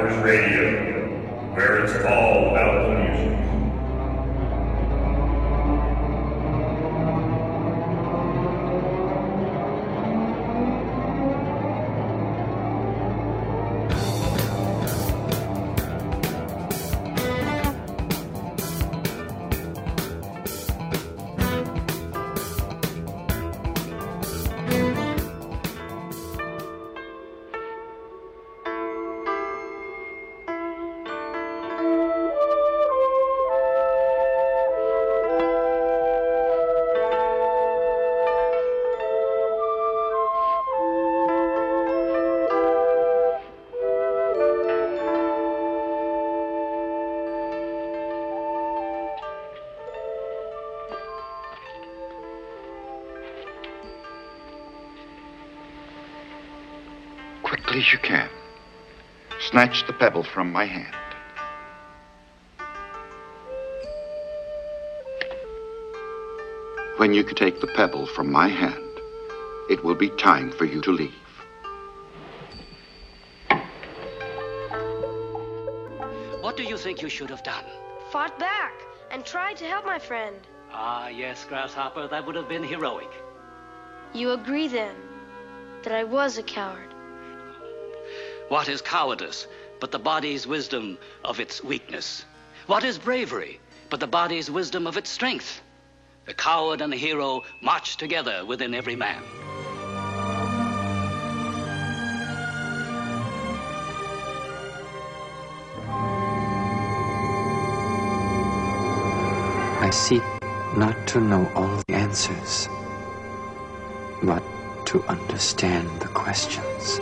Hours Radio, where it's all about the music. Quickly as you can. Snatch the pebble from my hand. When you take the pebble from my hand, it will be time for you to leave. What do you think you should have done? Fought back and tried to help my friend. Ah, yes, Grasshopper, that would have been heroic. You agree, then, that I was a coward? What is cowardice but the body's wisdom of its weakness? What is bravery but the body's wisdom of its strength? The coward and the hero march together within every man. I seek not to know all the answers, but to understand the questions.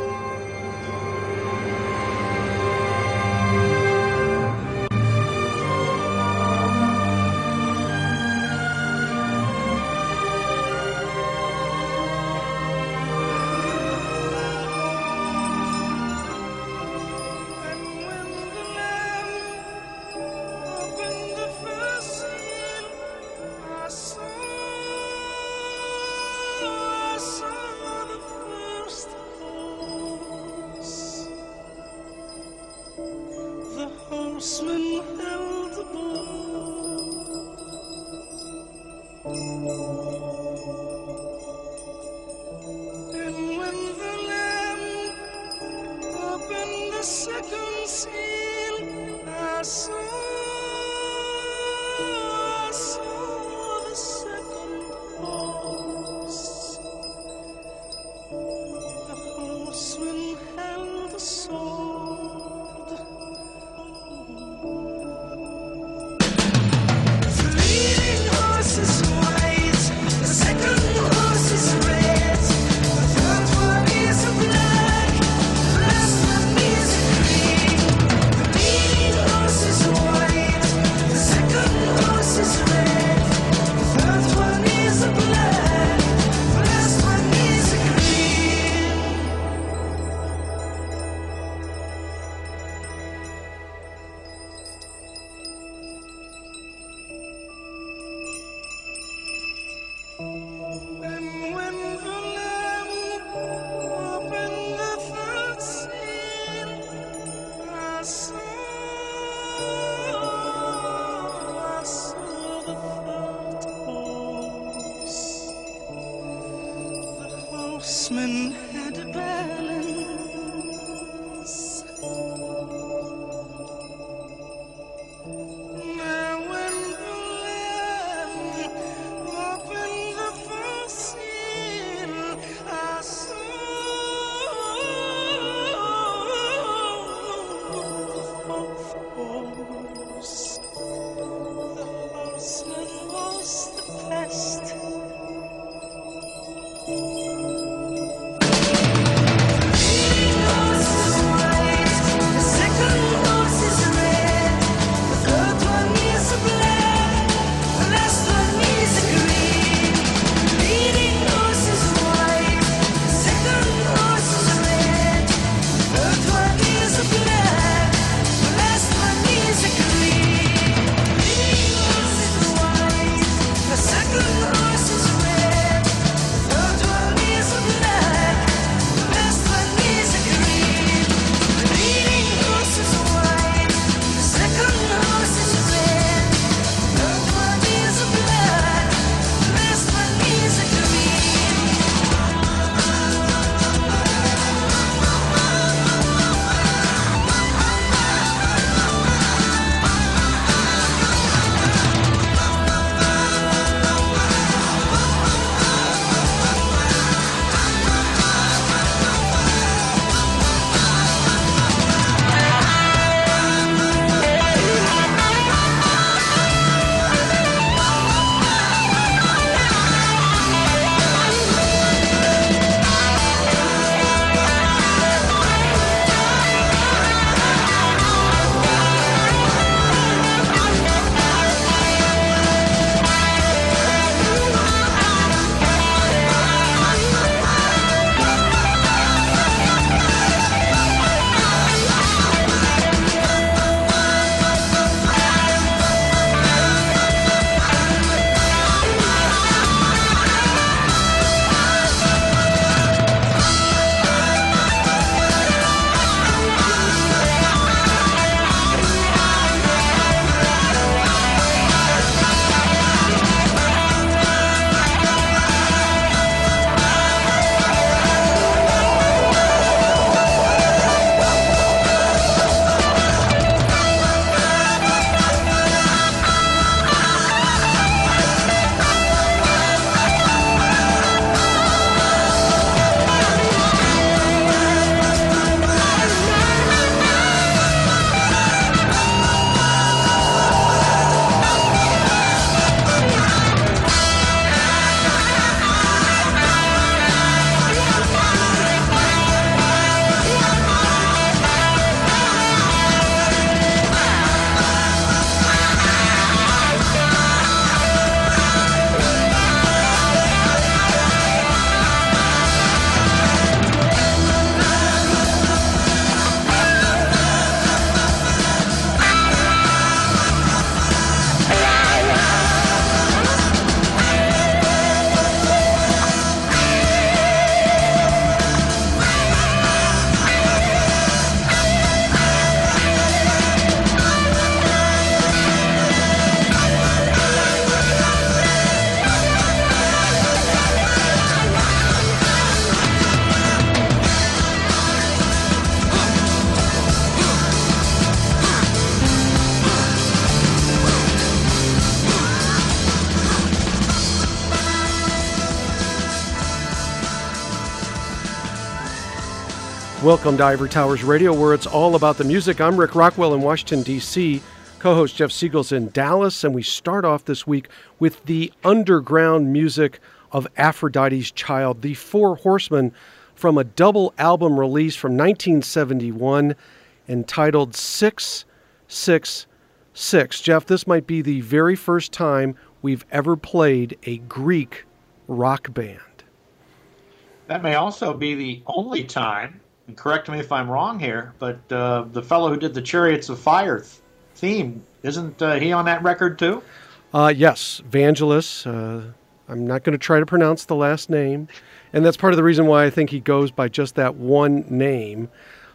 Welcome to Ivory Towers Radio, where it's all about the music. I'm Rick Rockwell in Washington, D.C. Co-host Jeff Siegel's in Dallas, and we start off this week with the underground music of Aphrodite's Child, the Four Horsemen, from a double album release from 1971 entitled 666. Jeff, this might be the very first time we've ever played a Greek rock band. That may also be the only time, and correct me if I'm wrong here, but the fellow who did the Chariots of Fire theme, isn't he on that record too? Yes, Vangelis. I'm not going to try to pronounce the last name, and that's part of the reason why I think he goes by just that one name.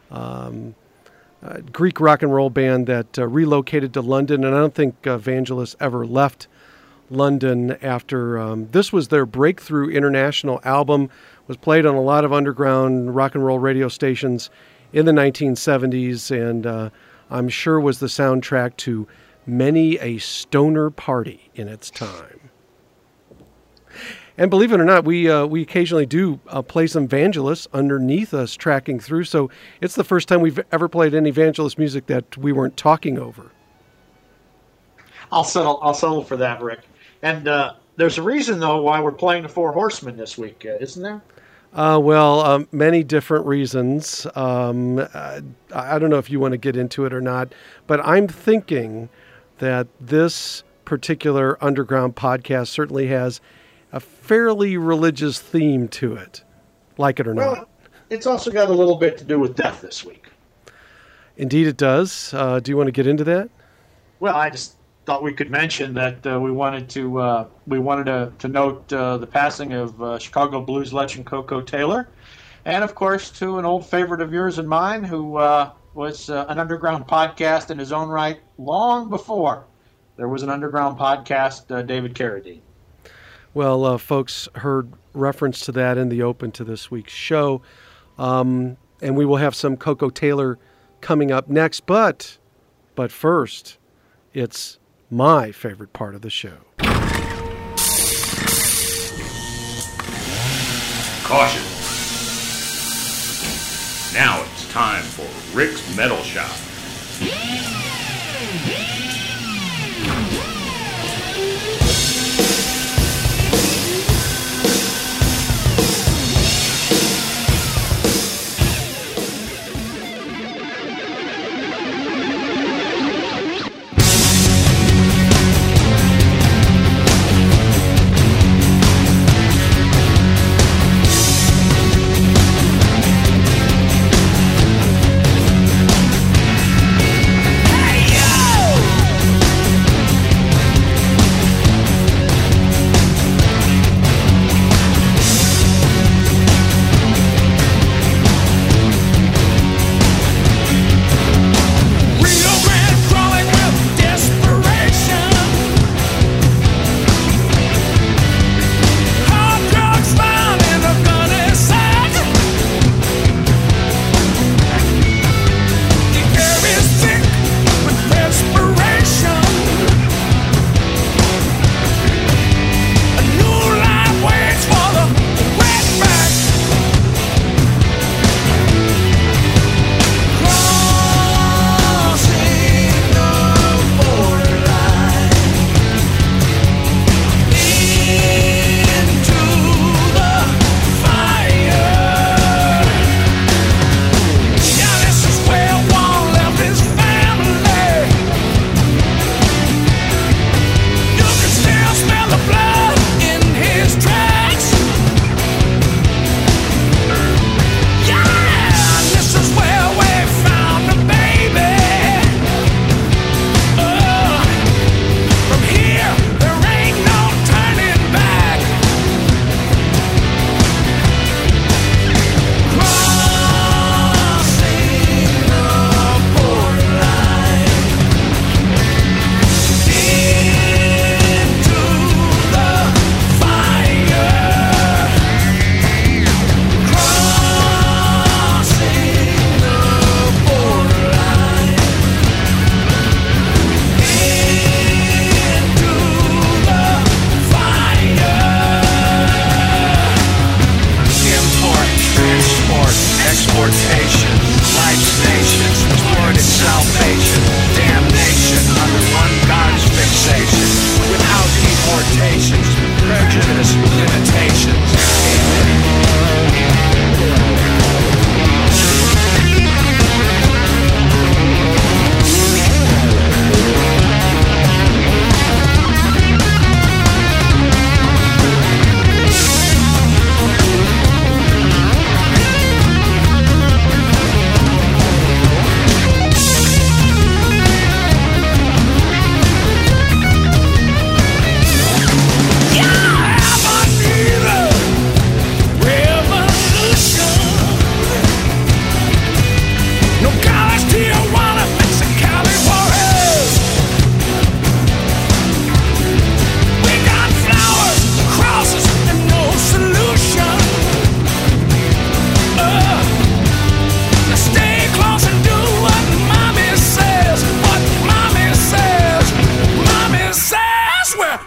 Greek rock and roll band that relocated to London, and I don't think Vangelis ever left London after this was their breakthrough international album. Was played on a lot of underground rock and roll radio stations in the 1970s, and I'm sure was the soundtrack to many a stoner party in its time. And believe it or not, we occasionally do play some Vangelis underneath us tracking through, so it's the first time we've ever played any Vangelis music that we weren't talking over. I'll settle for that, Rick. And there's a reason, though, why we're playing the Four Horsemen this week, isn't there? Many different reasons. I don't know if you want to get into it or not, but I'm thinking that this particular underground podcast certainly has a fairly religious theme to it, like it or not. Well, it's also got a little bit to do with death this week. Indeed it does. Do you want to get into that? Well, I just thought we could mention that we wanted to note the passing of Chicago blues legend Koko Taylor, and of course to an old favorite of yours and mine who was an underground podcast in his own right long before there was an underground podcast, David Carradine. Well, folks heard reference to that in the open to this week's show, and we will have some Koko Taylor coming up next, but first, it's my favorite part of the show. Caution. Now it's time for Rick's Metal Shop.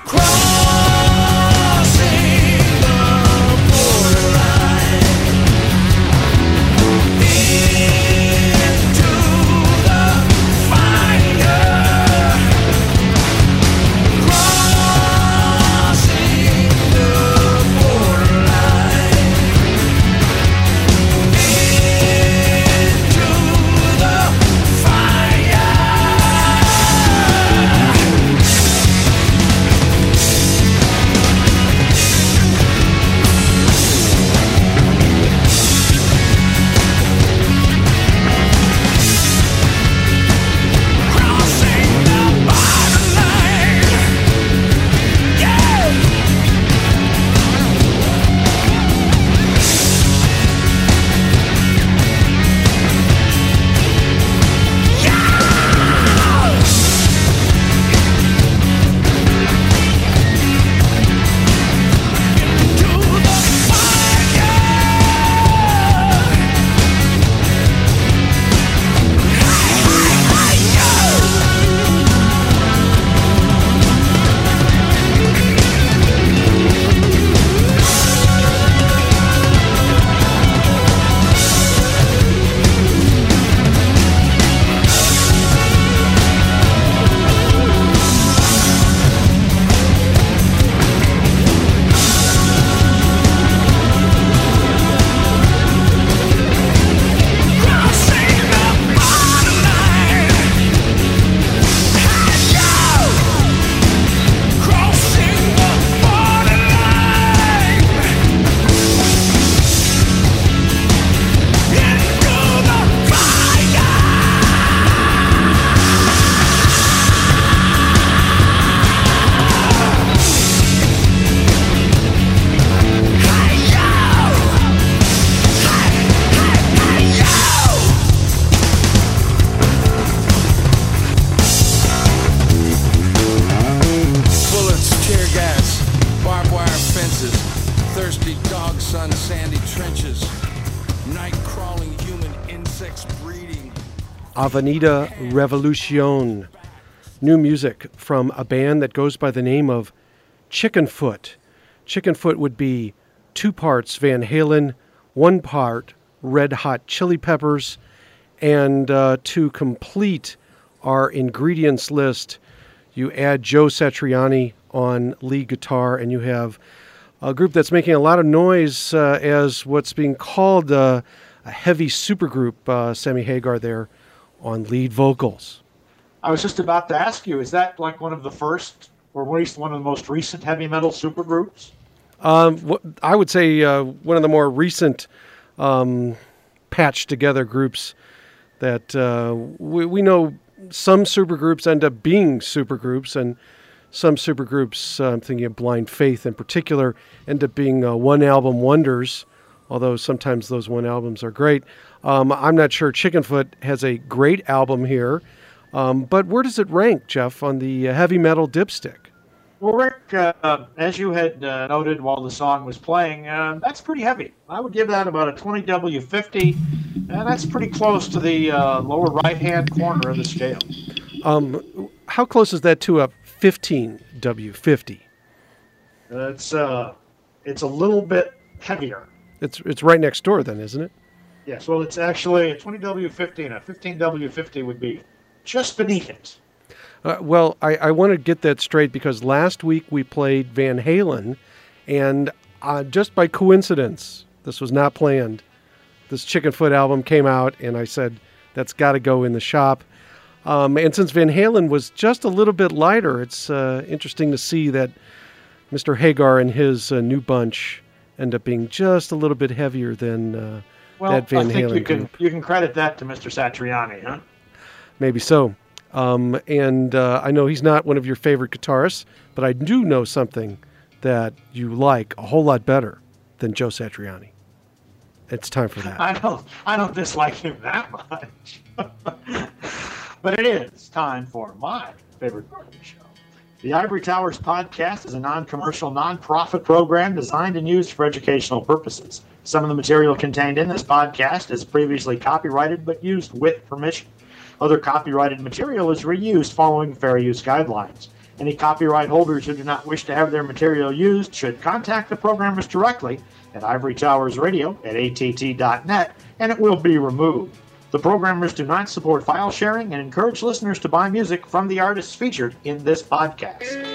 Avenida Revolucion. New music from a band that goes by the name of Chickenfoot. Chickenfoot would be 2 parts Van Halen, 1 part Red Hot Chili Peppers, and to complete our ingredients list, you add Joe Satriani on lead guitar, and you have a group that's making a lot of noise as what's being called a heavy supergroup, Sammy Hagar there on lead vocals. I was just about to ask you, is that like one of the first, or at least one of the most recent heavy metal supergroups? I would say one of the more recent patched together groups that we know some supergroups end up being supergroups, and some supergroups, I'm thinking of Blind Faith in particular, end up being one-album wonders, although sometimes those one albums are great. I'm not sure Chickenfoot has a great album here, but where does it rank, Jeff, on the heavy metal dipstick? Well, Rick, as you had noted while the song was playing, that's pretty heavy. I would give that about a 20W50, and that's pretty close to the lower right-hand corner of the scale. How close is that to a 15W50? It's a little bit heavier. It's right next door then, isn't it? Yes, well, it's actually a 20W50, and a 15W50 would be just beneath it. Well, I want to get that straight because last week we played Van Halen, and just by coincidence, this was not planned, this Chickenfoot album came out, and I said, that's got to go in the shop. And since Van Halen was just a little bit lighter, it's interesting to see that Mr. Hagar and his new bunch end up being just a little bit heavier than that Van Halen group. You can credit that to Mr. Satriani, huh? Maybe so. And I know he's not one of your favorite guitarists, but I do know something that you like a whole lot better than Joe Satriani. It's time for that. I don't dislike him that much. But it is time for my favorite part of the show. The Ivory Towers podcast is a non-commercial, non-profit program designed and used for educational purposes. Some of the material contained in this podcast is previously copyrighted but used with permission. Other copyrighted material is reused following fair use guidelines. Any copyright holders who do not wish to have their material used should contact the programmers directly at Ivory Towers Radio at att.net, and it will be removed. The programmers do not support file sharing and encourage listeners to buy music from the artists featured in this podcast.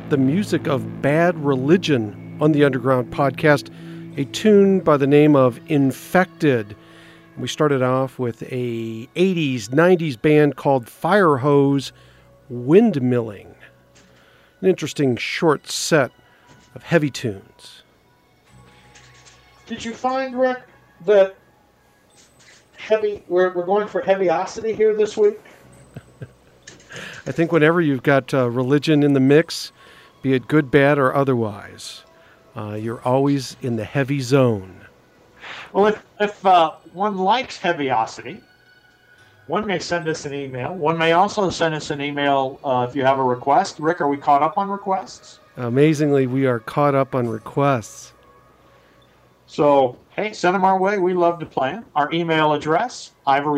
the music of Bad Religion on the Underground Podcast, a tune by the name of Infected. We started off with a 80s, 90s band called Firehose, Windmilling. An interesting short set of heavy tunes. Did you find, Rick, that we're going for heaviosity here this week? I think whenever you've got religion in the mix, be it good, bad, or otherwise, you're always in the heavy zone. Well, if one likes heaviosity, one may send us an email. One may also send us an email if you have a request. Rick, are we caught up on requests? Amazingly, we are caught up on requests. So, hey, send them our way. We love to play them. Our email address,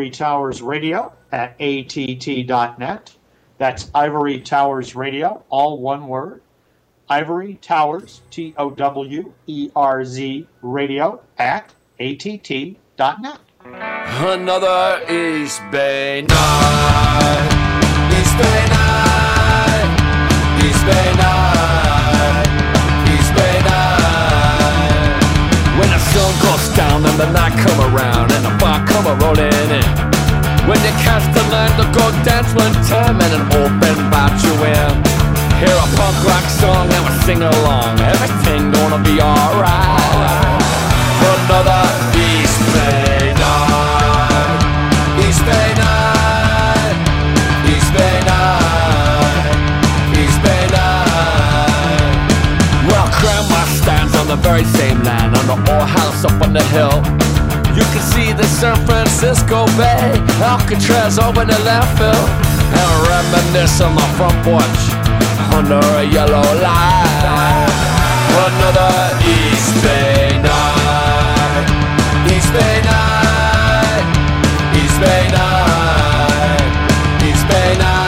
ivorytowersradio@att.net. That's Ivory Towers Radio, all one word. Ivory Towers, TOWERZ Radio @att.net. Another East Bay night, East Bay night, East Bay night, East Bay night. When the sun goes down and the night come around and the bar come rolling in. When you catch the line to go dance one time and an open bar you in. Hear a punk rock song and we sing along. Everything gonna be alright. Another East Bay night, East Bay night, East Bay night, East Bay night. Well, Grandma stands on the very same land on the old house up on the hill. You can see the San Francisco Bay, Alcatraz over the landfill, and reminisce on the front porch under a yellow light. Another East Bay night, East Bay night, East Bay night, East Bay night.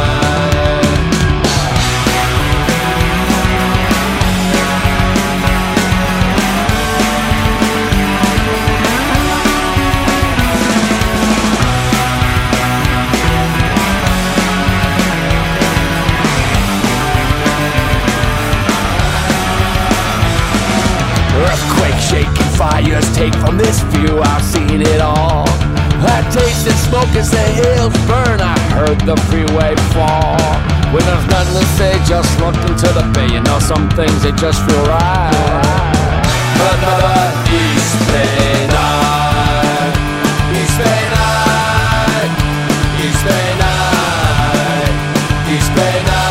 Earthquake, shaking fires, take from this view, I've seen it all. I tasted smoke as the hills burn, I heard the freeway fall. When there's nothing to say, just look into the bay. You know some things, they just feel right. Another East Bay night, East Bay night, East Bay night, East Bay night.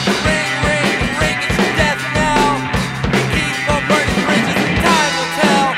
Time will tell.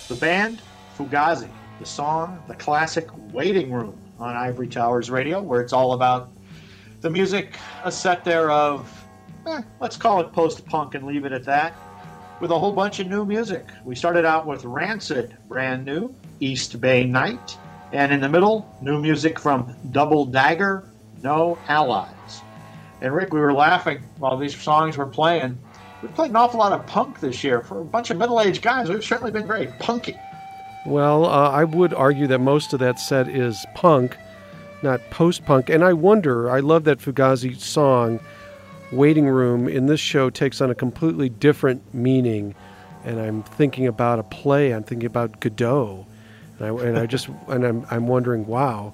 The band, Fugazi. The song, the classic Waiting Room on Ivory Towers Radio, where it's all about the music, a set there of, let's call it post-punk and leave it at that, with a whole bunch of new music. We started out with Rancid, brand new, East Bay Night, and in the middle, new music from Double Dagger, No Allies. And Rick, we were laughing while these songs were playing. We played an awful lot of punk this year. For a bunch of middle-aged guys, we've certainly been very punky. Well, I would argue that most of that set is punk, not post-punk. And I wonder, I love that Fugazi song, Waiting Room, in this show takes on a completely different meaning. And I'm thinking about a play. I'm thinking about Godot. I'm wondering, wow,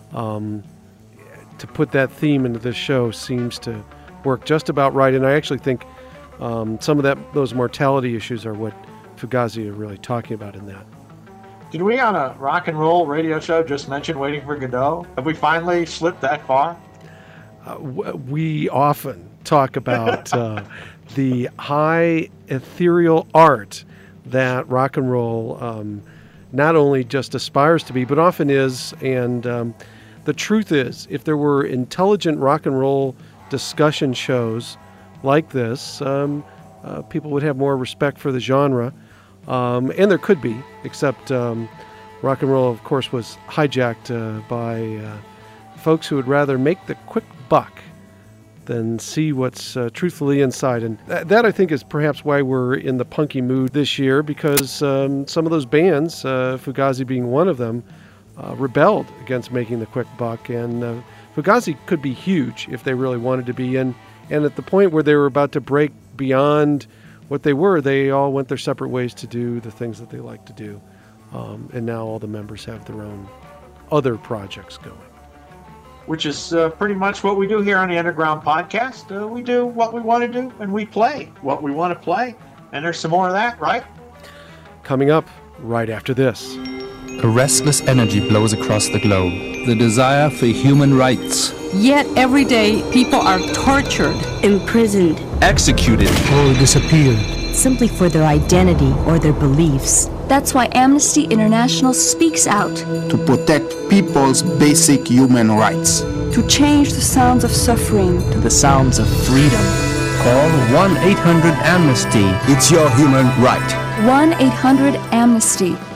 to put that theme into this show seems to work just about right. And I actually think some of those mortality issues are what Fugazi are really talking about in that. Did we on a rock and roll radio show just mention Waiting for Godot? Have we finally slipped that far? We often talk about the high ethereal art that rock and roll not only just aspires to be, but often is. And the truth is, if there were intelligent rock and roll discussion shows like this, people would have more respect for the genre. And there could be, except rock and roll, of course, was hijacked by folks who would rather make the quick buck than see what's truthfully inside. And that, I think, is perhaps why we're in the punky mood this year, because some of those bands, Fugazi being one of them, rebelled against making the quick buck. And Fugazi could be huge if they really wanted to be. And at the point where they were about to break beyond what they were, they all went their separate ways to do the things that they like to do. And now all the members have their own other projects going. Which is pretty much what we do here on the Underground Podcast. We do what we want to do, and we play what we want to play. And there's some more of that, right? Coming up right after this. A restless energy blows across the globe. The desire for human rights. Yet every day, people are tortured, imprisoned, executed, or disappeared, simply for their identity or their beliefs. That's why Amnesty International speaks out. To protect people's basic human rights. To change the sounds of suffering to the sounds of freedom. Call 1-800-AMNESTY. It's your human right. 1-800-AMNESTY.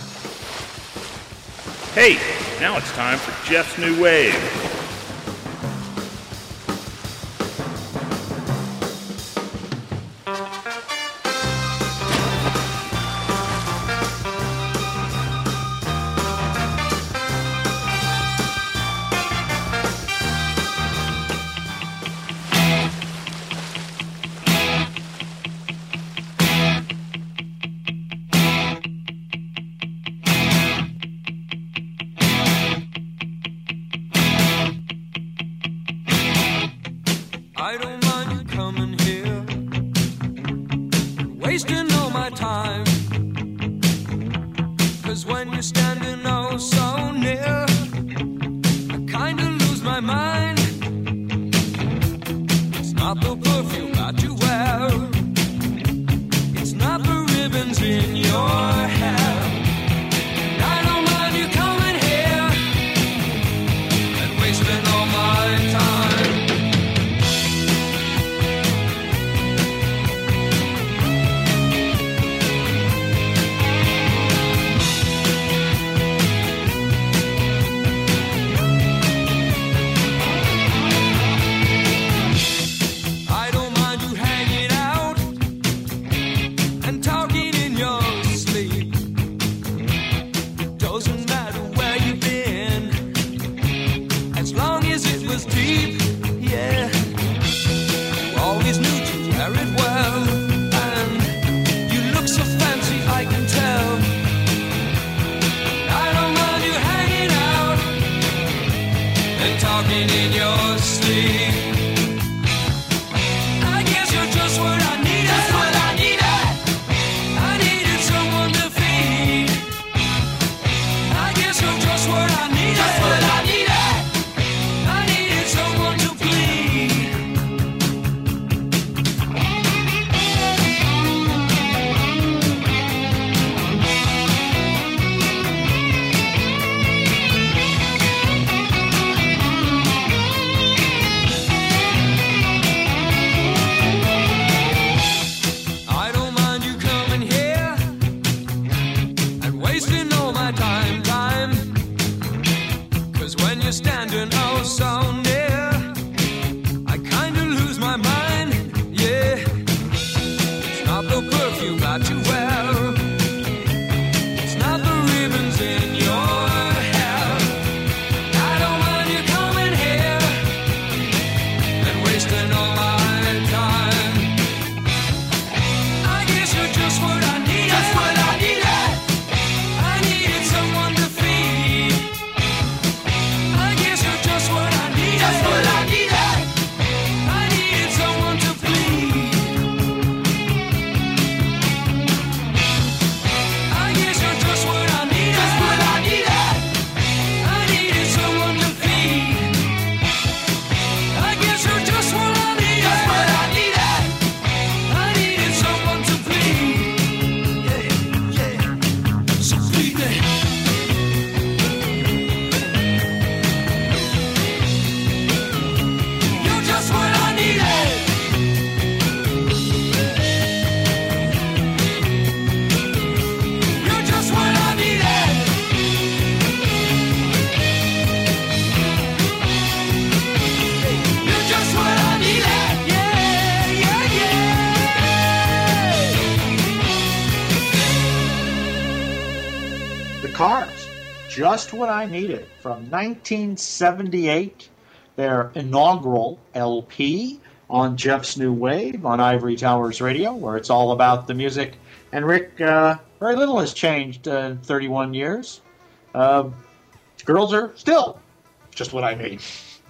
Hey, now it's time for Jeff's New Wave. wasting all my time. 'Cause when you're standing oh so near, I kinda lose my mind, yeah. It's not the perfume that you wear, it's not the ribbons in your hair. I don't mind you coming here and wasting all my time. I guess you're just what I needed. Just what I needed. I needed someone to feed. I guess you're just what I needed. Just what I needed. I needed someone to plead. I guess you're just what I needed. Just what I needed. I needed someone to feed. I guess you're just what I needed. Just what I needed. I needed someone to plead. Yeah, yeah. So plead me. You're just what I needed. You're just what I needed. You're just what I needed. Yeah, yeah, yeah. The Cars, Just What I Needed, from 1978, their inaugural LP on Jeff's New Wave on Ivory Towers Radio, where it's all about the music. And Rick, very little has changed in 31 years. Girls are still just what I need.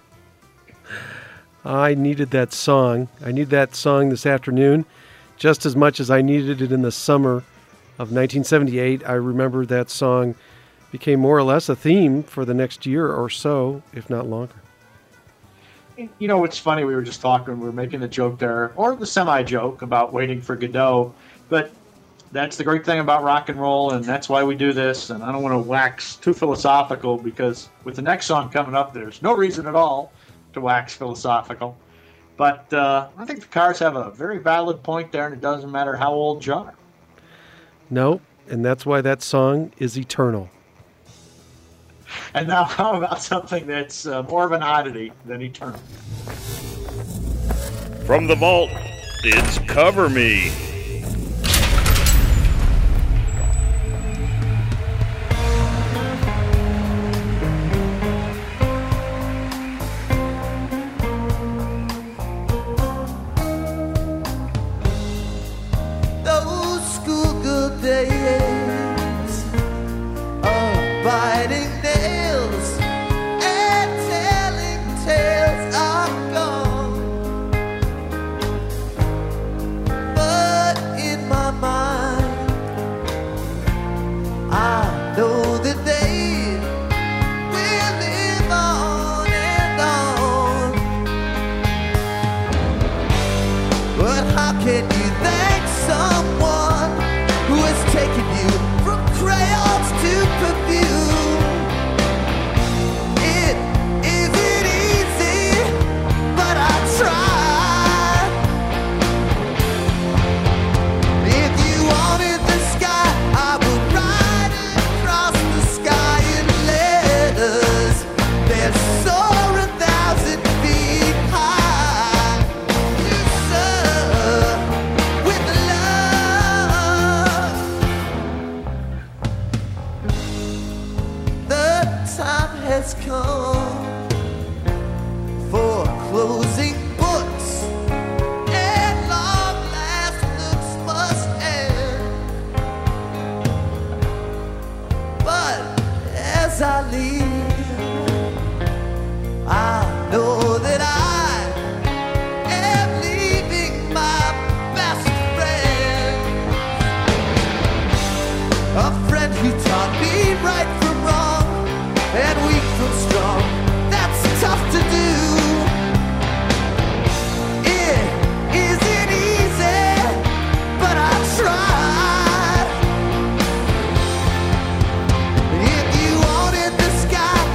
I needed that song. I need that song this afternoon just as much as I needed it in the summer of 1978. I remember that song became more or less a theme for the next year or so, if not longer. You know, it's funny, we were just talking, we were making the joke there, or the semi-joke about waiting for Godot, but that's the great thing about rock and roll, and that's why we do this, and I don't want to wax too philosophical, because with the next song coming up, there's no reason at all to wax philosophical. But I think the Cars have a very valid point there, and it doesn't matter how old you are. No, and that's why that song is eternal. And now how about something that's more of an oddity than eternal? From the vault, it's Cover Me. Those schoolgirl days of biting nails and telling tales are gone. But in my mind, I know that they will live on and on. But how can you thank someone who has taken you from crayons to perfume? It isn't easy, but I try. If you wanted the sky, I would write across the sky in letters that soar 1,000 feet high. You serve with love. The time has come for closing books, and long last looks must end. But as I leave, I know that I am leaving my best friend, a friend who taught me right from wrong and weak from strong. That's tough to do. It isn't easy, but I try. If you wanted the sky,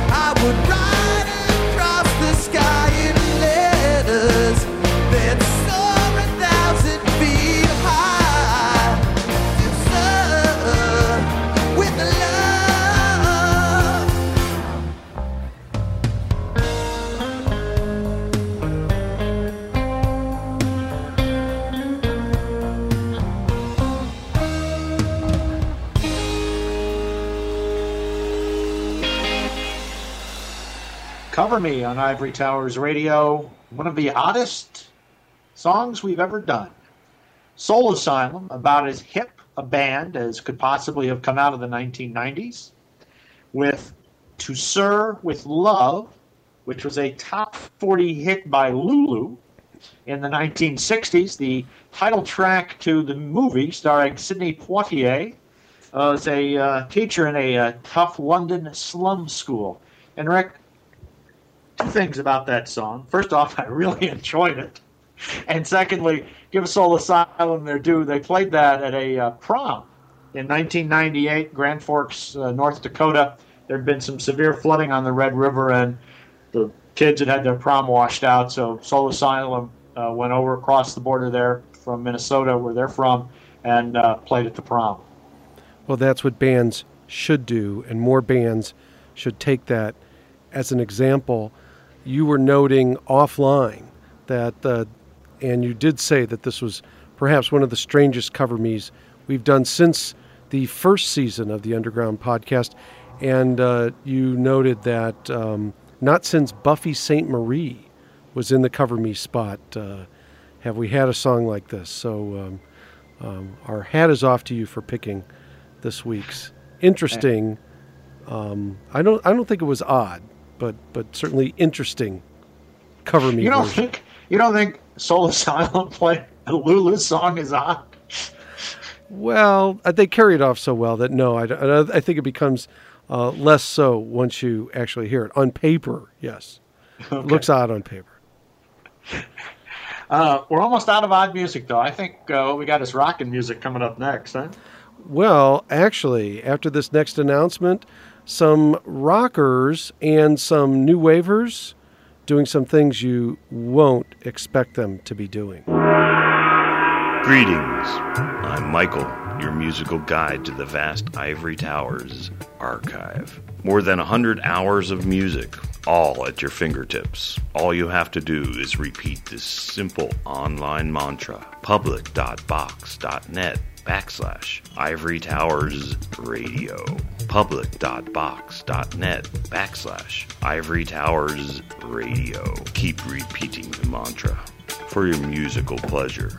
Cover Me on Ivory Towers Radio, one of the oddest songs we've ever done. Soul Asylum, about as hip a band as could possibly have come out of the 1990s, with To Sir With Love, which was a top 40 hit by Lulu in the 1960s. The title track to the movie, starring Sidney Poitier, was a teacher in a tough London slum school. And Rick, two things about that song. First off, I really enjoyed it. And secondly, give Soul Asylum their due. They played that at a prom in 1998, Grand Forks, North Dakota. There had been some severe flooding on the Red River, and the kids had their prom washed out, so Soul Asylum went over across the border there from Minnesota, where they're from, and played at the prom. Well, that's what bands should do, and more bands should take that as an example. You were noting offline that, and you did say that this was perhaps one of the strangest Cover Me's we've done since the first season of the Underground podcast, and you noted that not since Buffy St. Marie was in the Cover Me spot have we had a song like this. So our hat is off to you for picking this week's. Interesting. I don't think it was odd, but certainly interesting Cover Me. You don't think Soul Asylum playing a Lulu song is odd? Well, they carry it off so well that no, I think it becomes less so once you actually hear it. On paper, yes. Okay. It looks odd on paper. We're almost out of odd music, though. I think what we got is rockin' music coming up next, huh? Well, actually, after this next announcement, some rockers and some new wavers doing some things you won't expect them to be doing. Greetings. I'm Michael, your musical guide to the vast Ivory Towers archive. More than 100 hours of music, all at your fingertips. All you have to do is repeat this simple online mantra, public.box.net/Ivory Towers Radio. Public.box.net/Ivory Towers Radio. Keep repeating the mantra for your musical pleasure.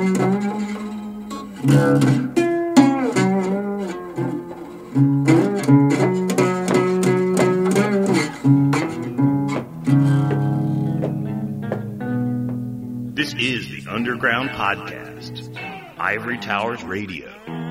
This is the Underground Podcast, Ivory Towers Radio.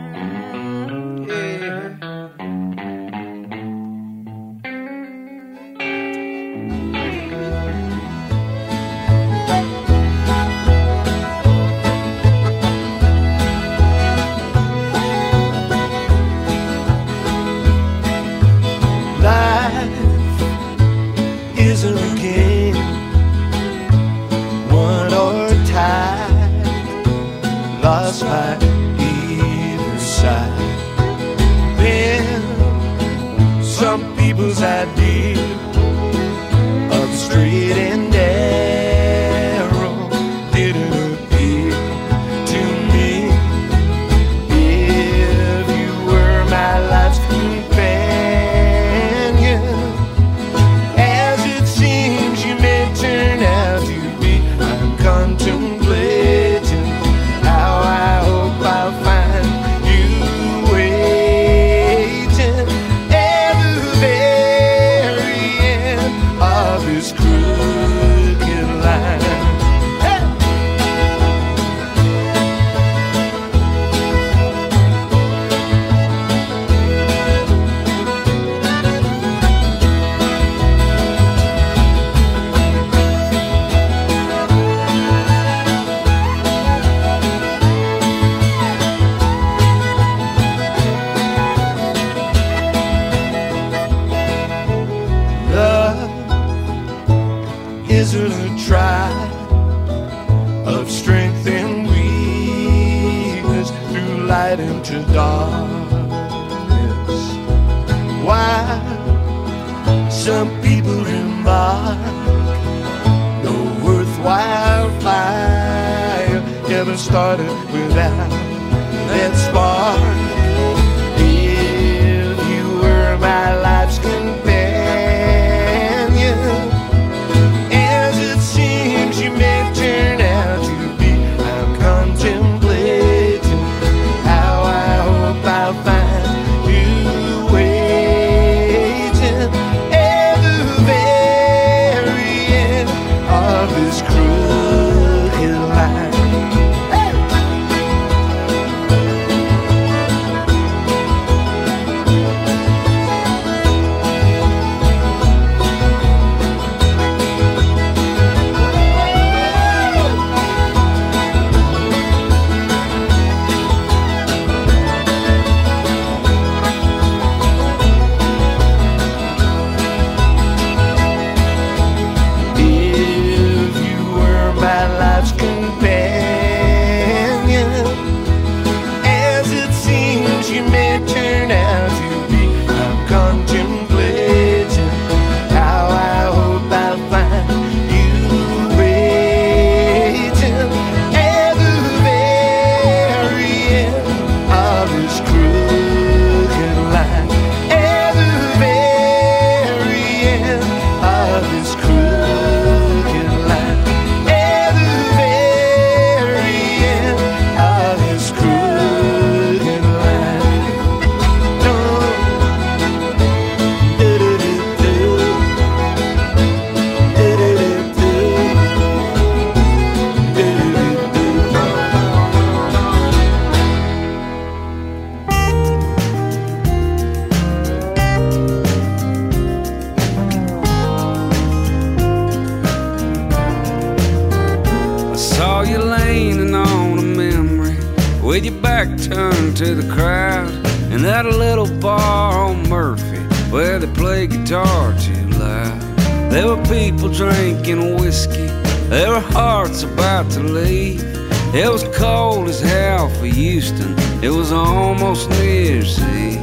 It was cold as hell for Houston. It was almost New Year's Eve.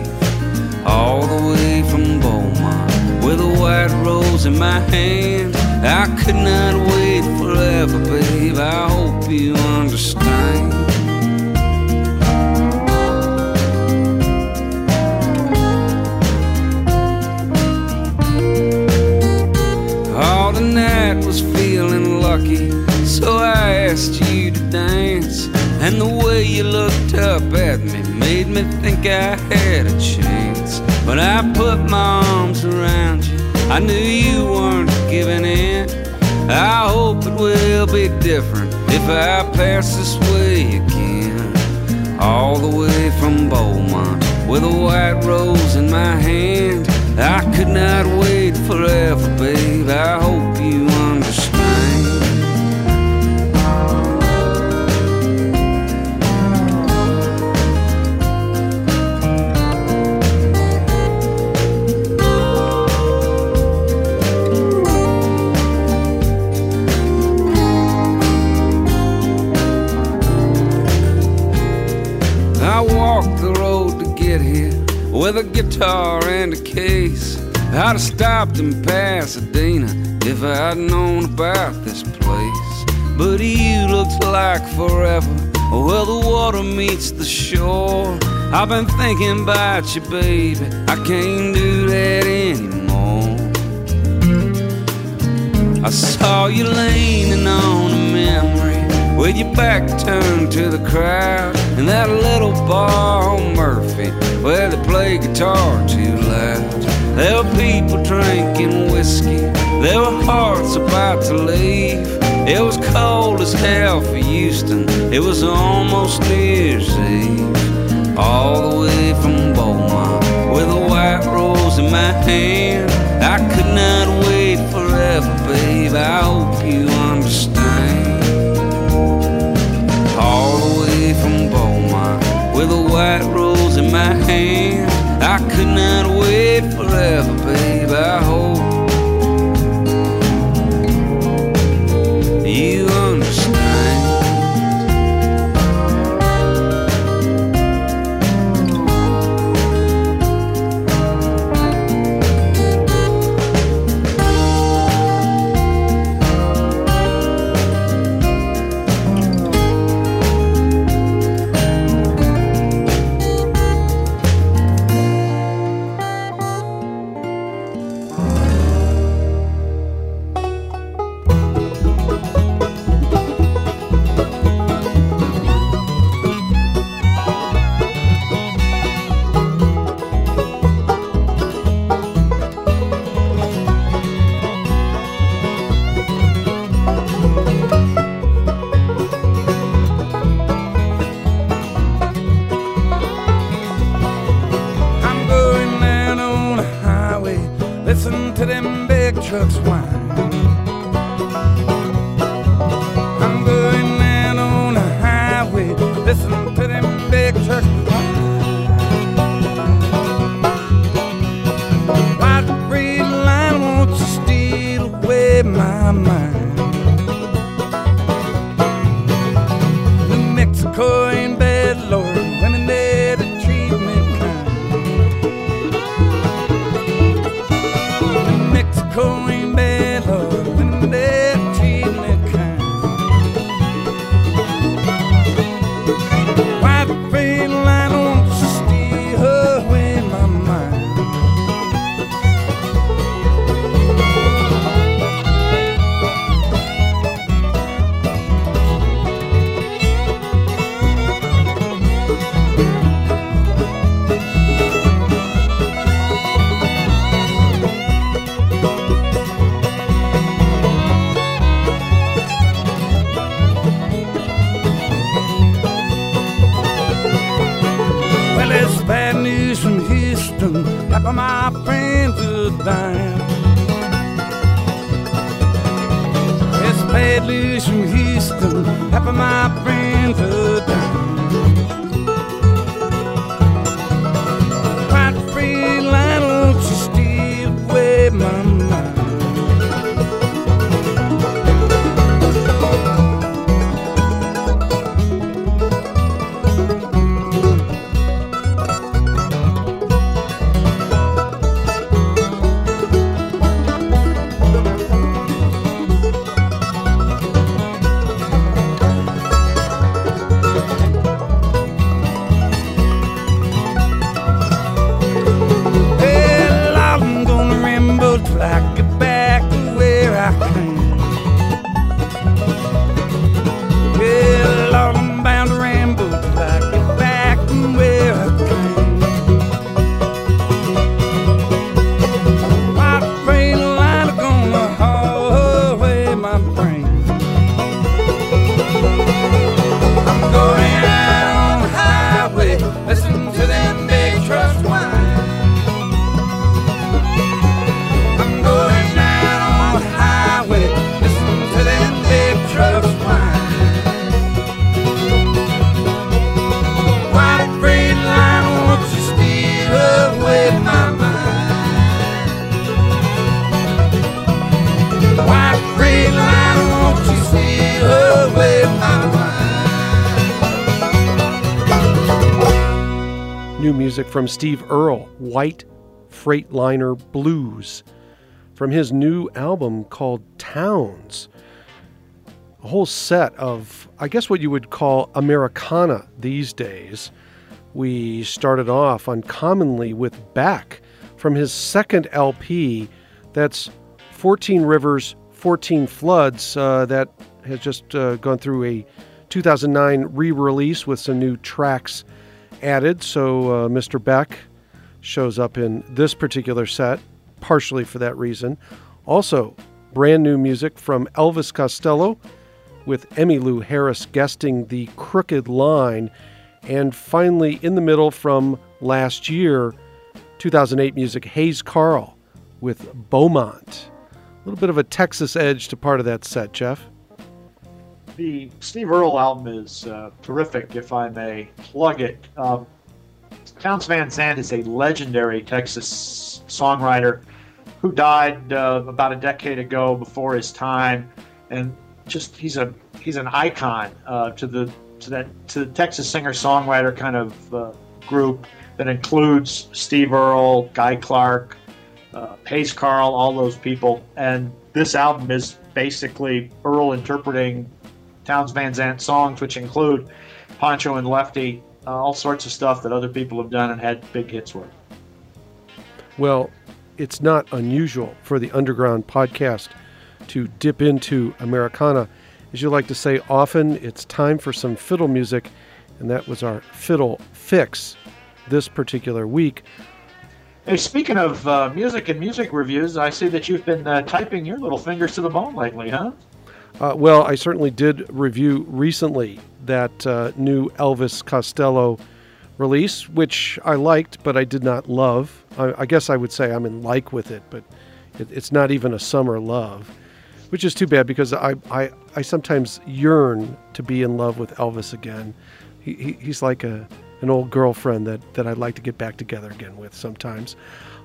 All the way from Beaumont, with a white rose in my hand. I could not wait forever, babe. I hope you understand. Oh, the night was feeling lucky, so I asked you to dance. And And the way you looked up at me made me think I had a chance. When I put my arms around you, I knew you weren't giving in. I hope it will be different if I pass this way again. All the way from Beaumont with a white rose in my hand. I could not wait forever, babe. I hope you understand. I walked the road to get here with a guitar and a case. I'd have stopped in Pasadena if I'd known about this place. But you looked like forever, well, the water meets the shore. I've been thinking about you, baby, I can't do that anymore. I saw you leaning on a memory with your back turned to the crowd in that little bar on Murphy where they play guitar too loud. There were people drinking whiskey, there were hearts about to leave. It was cold as hell for Houston, it was almost New Year's Eve. All the way from Beaumont with a white rose in my hand. I could not wait forever, babe, I hope you understand. All the way from Beaumont with a white rose in my hand. I could not wait forever, babe, I hope you understand. Half of my friends are dying. It's bad news from Houston. Half of my friends are dying. White free line, won't you steal away my mind? New music from Steve Earle, White Freightliner Blues, from his new album called Towns. A whole set of, I guess what you would call Americana these days. We started off uncommonly with Beck from his second LP, that's 14 Rivers, 14 Floods, that has just gone through a 2009 re-release with some new tracks added. So Mr. Beck shows up in this particular set, partially for that reason. Also, brand new music from Elvis Costello, with Emmylou Harris guesting the Crooked Line. And finally, in the middle from last year, 2008 music, Hayes Carll with Beaumont. A little bit of a Texas edge to part of that set, Jeff. The Steve Earle album is terrific, if I may plug it. Townes Van Zandt is a legendary Texas songwriter who died about a decade ago before his time, and just he's an icon to the Texas singer-songwriter kind of group that includes Steve Earle, Guy Clark, Hayes Carll, all those people. And this album is basically Earle interpreting Townes Van Zandt songs, which include Poncho and Lefty, all sorts of stuff that other people have done and had big hits with. Well, it's not unusual for the Underground podcast to dip into Americana. As you like to say often, it's time for some fiddle music, and that was our fiddle fix this particular week. Hey, speaking of music and music reviews, I see that you've been typing your little fingers to the bone lately, huh? Well, I certainly did review recently that new Elvis Costello release, which I liked, but I did not love. I guess I would say I'm in like with it, but it's not even a summer love, which is too bad because I sometimes yearn to be in love with Elvis again. He's like an old girlfriend that I'd like to get back together again with sometimes.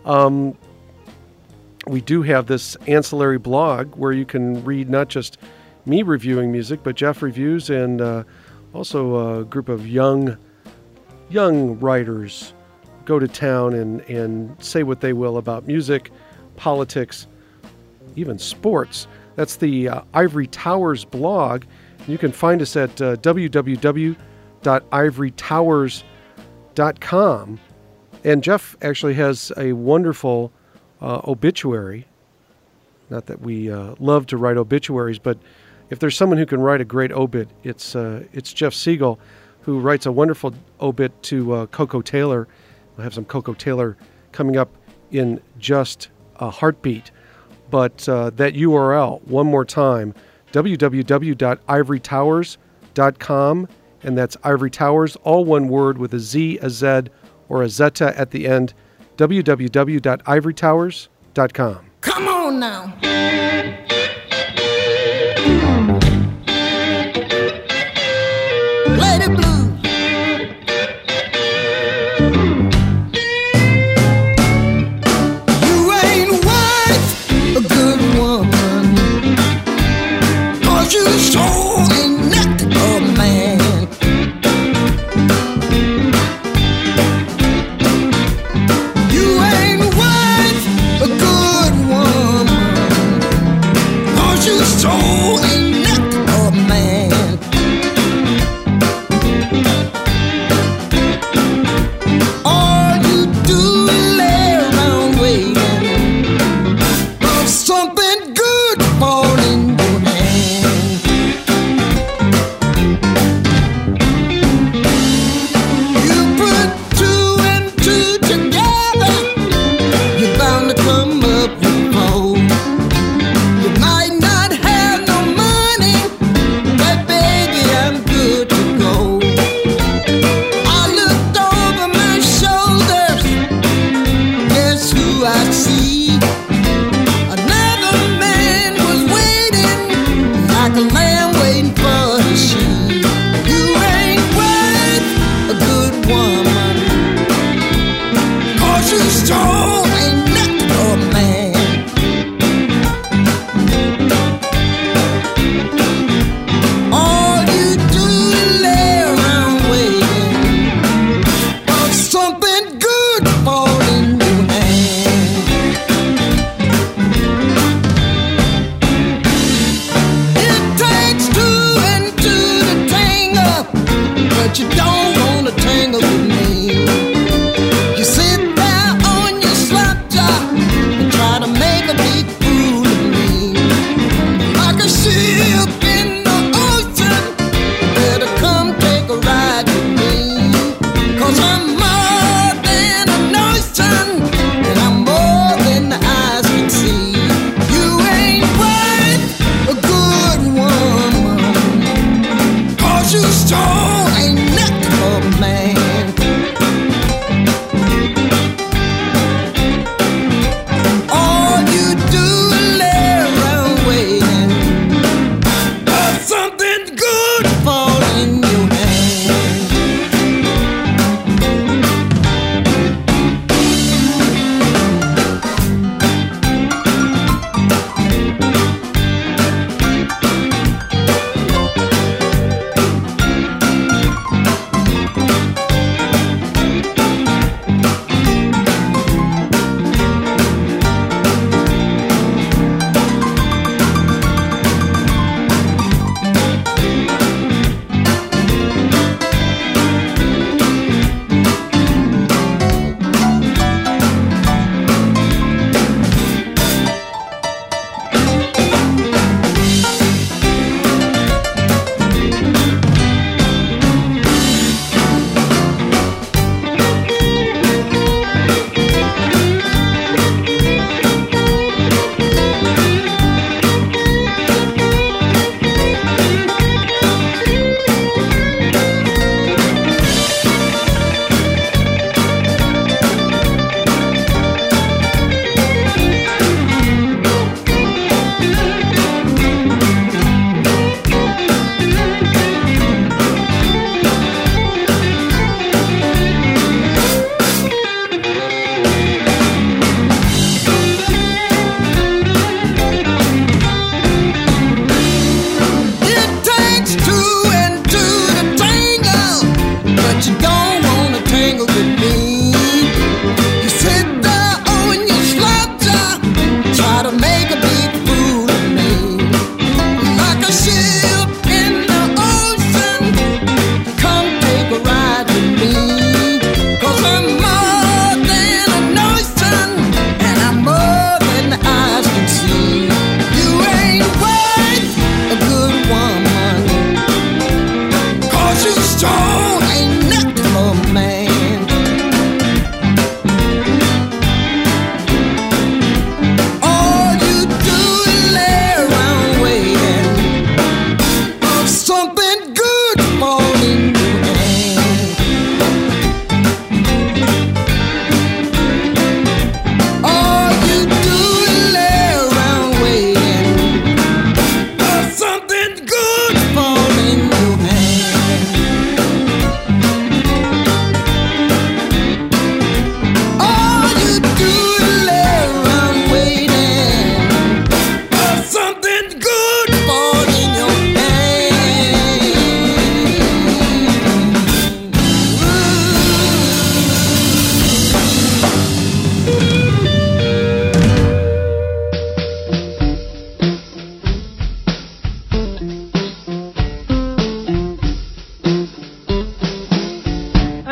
We do have this ancillary blog where you can read not just me reviewing music, but Jeff reviews, and also a group of young writers go to town and say what they will about music, politics, even sports. That's the Ivory Towers blog. You can find us at www.ivorytowers.com. And Jeff actually has a wonderful obituary. Not that we love to write obituaries, but if there's someone who can write a great obit, it's Jeff Siegel, who writes a wonderful obit to Coco Taylor. We'll have some Coco Taylor coming up in just a heartbeat. But that URL, one more time, www.ivorytowers.com, and that's Ivory Towers, all one word with a Z, a Z, or a Zeta at the end, www.ivorytowers.com. Come on now. Lady Blue. You ain't worth a good woman, 'cause you sure ain't nothing but a man. You ain't worth a good woman,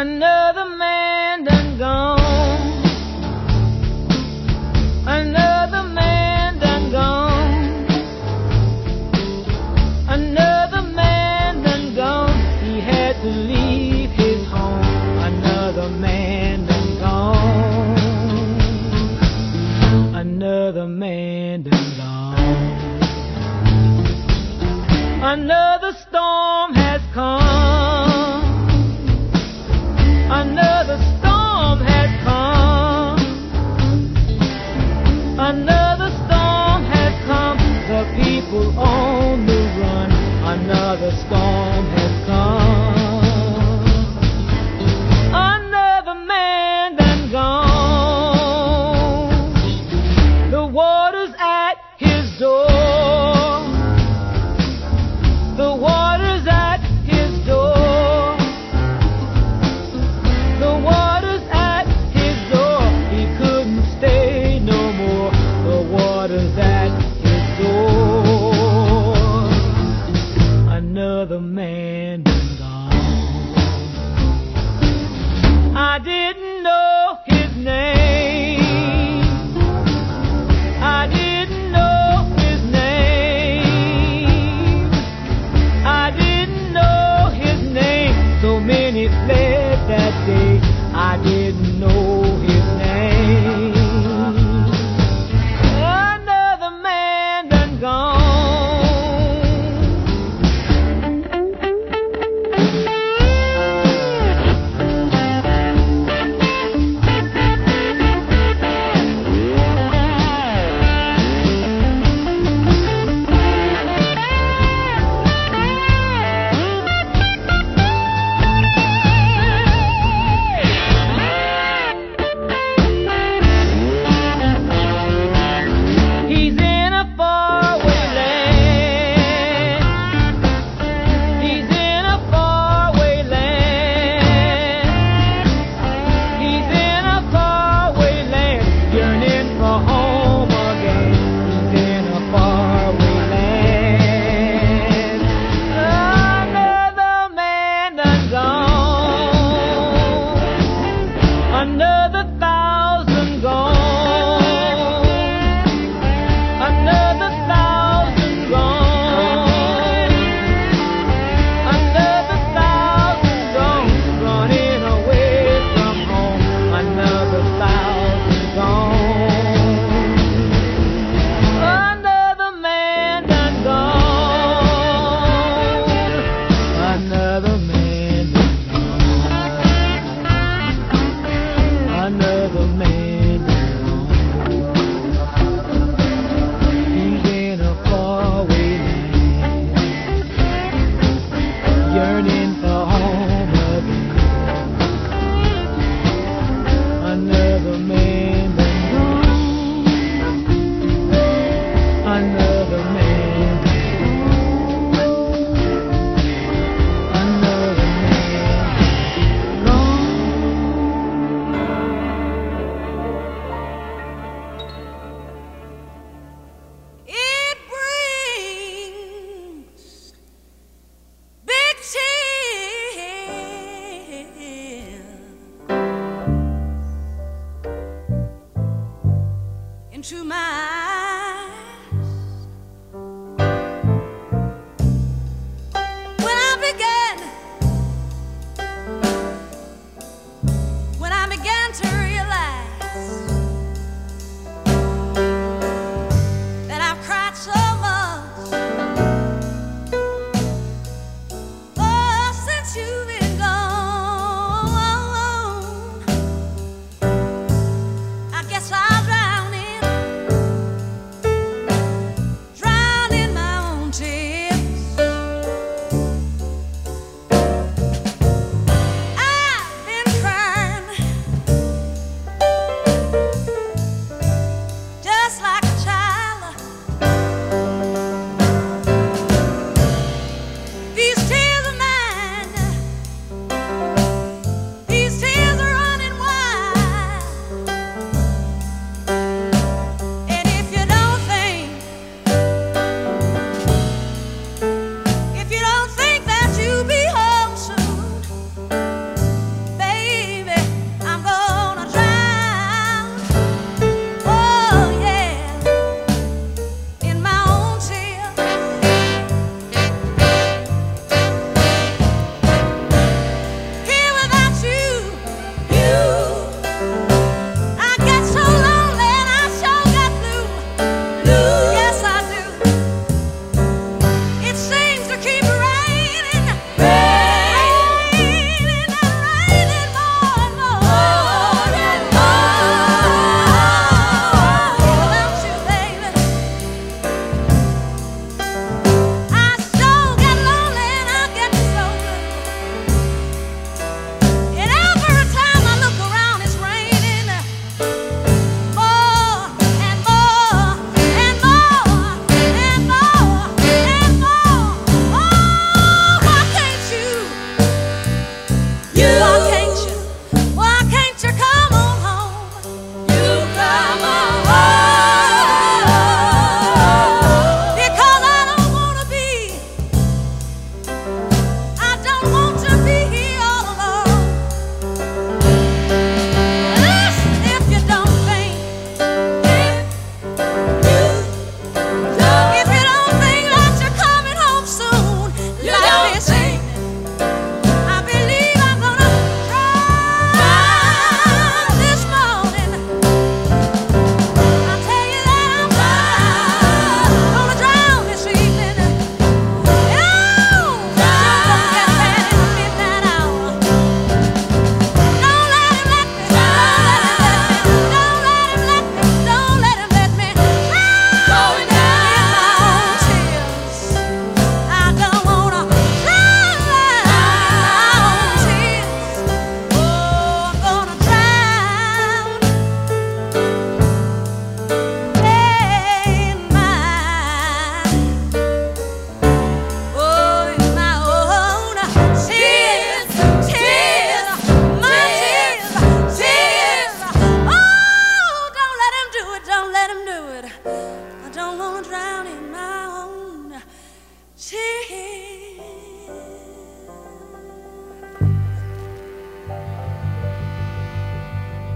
Another man done gone. Another man done gone. Another man done gone. He had to leave his home. Another man done gone. Another man done gone. Another storm has come.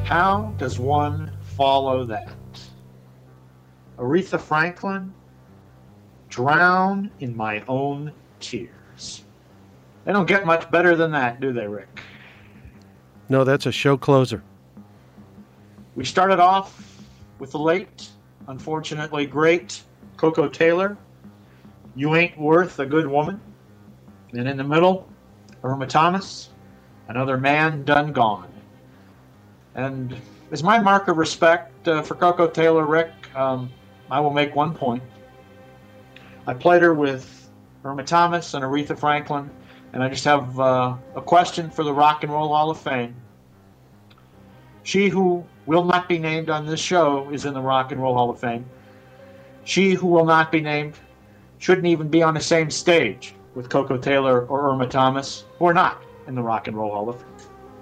How does one follow that? Aretha Franklin, Drown in My Own Tears. They don't get much better than that, do they, Rick? No, that's a show closer. We started off with the late, unfortunately great Koko Taylor, You Ain't Worth a Good Woman. And in the middle, Irma Thomas, Another Man Done Gone. And as my mark of respect for Koko Taylor, Rick, I will make one point. I played her with Irma Thomas and Aretha Franklin, and I just have a question for the Rock and Roll Hall of Fame. She who will not be named on this show is in the Rock and Roll Hall of Fame. She who will not be named shouldn't even be on the same stage with Koko Taylor or Irma Thomas, who are not in the Rock and Roll Hall of Fame.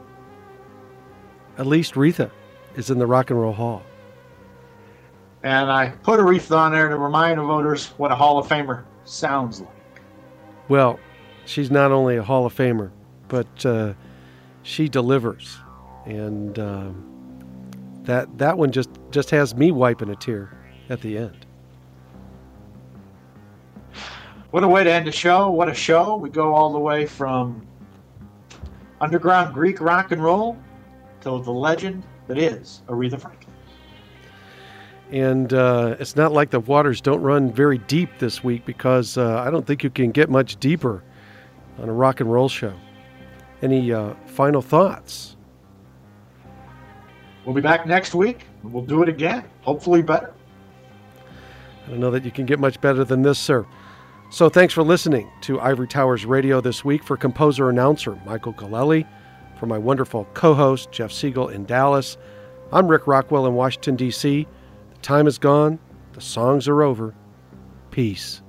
At least Aretha is in the Rock and Roll Hall. And I put Aretha on there to remind the voters what a Hall of Famer sounds like. Well, she's not only a Hall of Famer, but she delivers. And that one just has me wiping a tear at the end. What a way to end the show. What a show. We go all the way from underground Greek rock and roll to the legend that is Aretha Franklin. And it's not like the waters don't run very deep this week, because I don't think you can get much deeper on a rock and roll show. Any final thoughts? We'll be back next week, and we'll do it again, hopefully better. I don't know that you can get much better than this, sir. So thanks for listening to Ivory Towers Radio this week. For composer-announcer Michael Galelli, for my wonderful co-host Jeff Siegel in Dallas, I'm Rick Rockwell in Washington, D.C. The time is gone. The songs are over. Peace.